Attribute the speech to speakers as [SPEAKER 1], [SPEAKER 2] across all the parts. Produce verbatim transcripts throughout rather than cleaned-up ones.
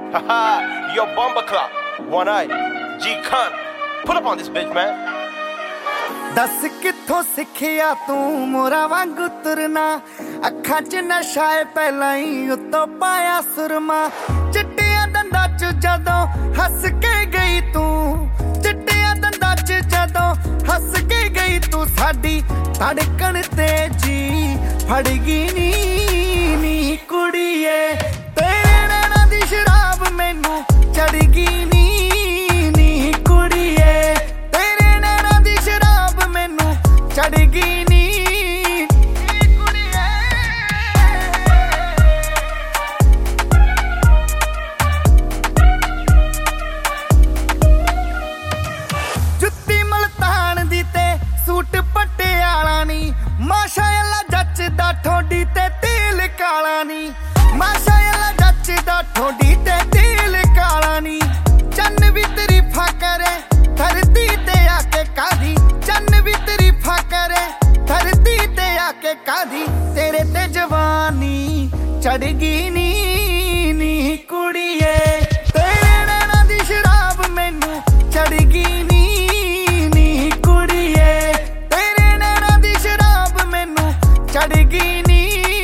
[SPEAKER 1] Haha, yo bomber clock, one eye, G Khan, pull up on this bitch man.
[SPEAKER 2] दस किथों सिखिया तू मोरा वांगू तुरना अखां च नशा है पहला ही उत्तों पाया सुरमा चिट्टिया दंदा च जदों हस के गई तू चिट्टिया दंदा च जदों हस के गई तू साडी धड़कन तेजी फड़ गई नी नी कुड़िए तेरे नैना दी शराब मैनू चढ़ गई नी नी कुड़िए तेरे नैना दी शराब मैनू चढ़ गई नी जुत्ती मलतान दी ते सूट पटियाला नी माशाअल्लाह जचदा ठोडी ते तेल काला नी माशाअल्लाह जचदा ठोडी ते तेल काला नी चन्न भी तरीफा करे धरती ते आके कादी चन्न भी तरीफा करे धरती ते आके कादी तेरे ते जवानी चढ़ गई नी नी कुड़िए तेरे नैना दी शराब मैनू चढ़ गई नी नी कुड़िए तेरे नैना दी शराब मैनू चढ़ गई नी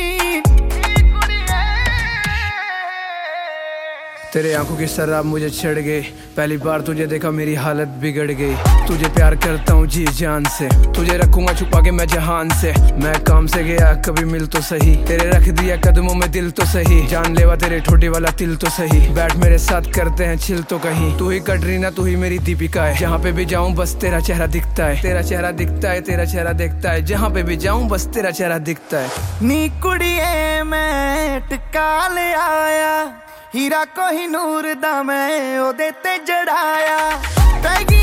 [SPEAKER 3] तेरे आंखों की शराब मुझे चढ़ गई पहली बार तुझे देखा मेरी हालत बिगड़ गई तुझे प्यार करता हूँ जी जान से तुझे रखूंगा छुपा के मैं जहान से मैं काम से गया कभी मिल तो सही तेरे रख दिया कदमों में दिल तो सही जान लेवा तेरे ठोडी वाला तिल तो सही बैठ मेरे साथ करते हैं चिल तो कहीं तू ही कटरीना तू ही मेरी दीपिका है जहाँ पे भी जाऊँ बस तेरा चेहरा दिखता है तेरा चेहरा दिखता है तेरा चेहरा दिखता है जहाँ पे भी जाऊँ बस तेरा चेहरा दिखता है
[SPEAKER 2] नी कुड़िए मैं टिका ले आया हीरा कोहिनूर दा मैं ओदे ते जड़ाया